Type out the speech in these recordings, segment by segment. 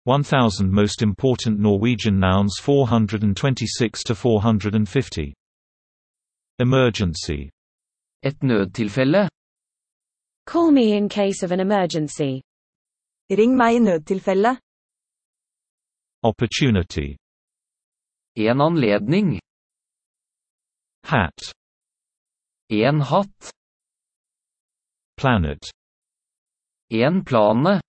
1000 most important Norwegian nouns 426 to 450. Emergency. Et nødtilfelle. Call me in case of an emergency. Ring meg i nødtilfelle. Opportunity. En anledning. Hat. En hatt. Planet. En plane.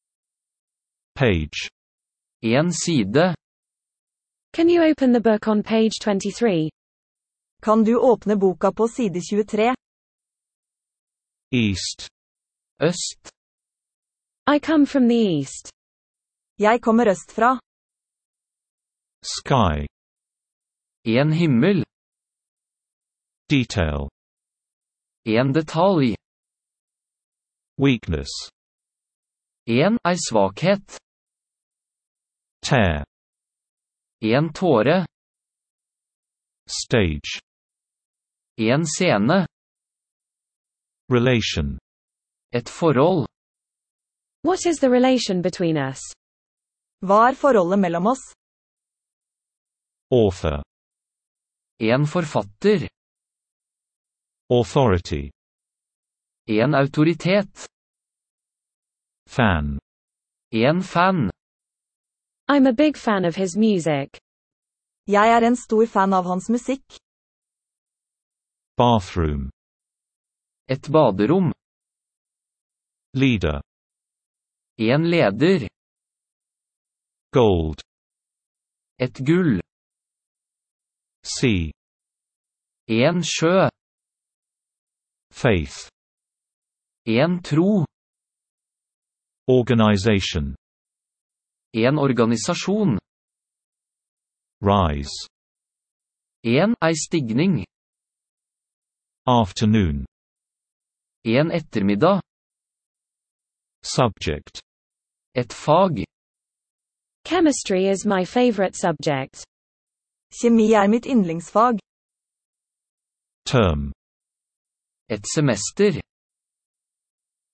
Page. En side. Can you open the book on page 23? Kan du åpne boka på side 23? East. Øst. I come from the east. Jeg kommer østfra. Sky. En himmel. Detail. En detalj. Weakness. En svakhet. Tear. En tåre. Stage. En scene. Relation. Et forhold. What is the relation between us? Hva forholdet mellom oss? Author. En forfatter. Authority. En autoritet. Fan. En fan. I'm a big fan of his music. Jeg en stor fan av hans musikk. Bathroom. Et baderom. Leader. En leder. Gold. Et gull. Sea. En sjø. Faith. En tro. Organization. En organisasjon. Rise. En stigning. Afternoon. En ettermiddag. Subject. Et fag. Chemistry is my favorite subject. Kjemi mitt yndlingsfag. Term. Et semester.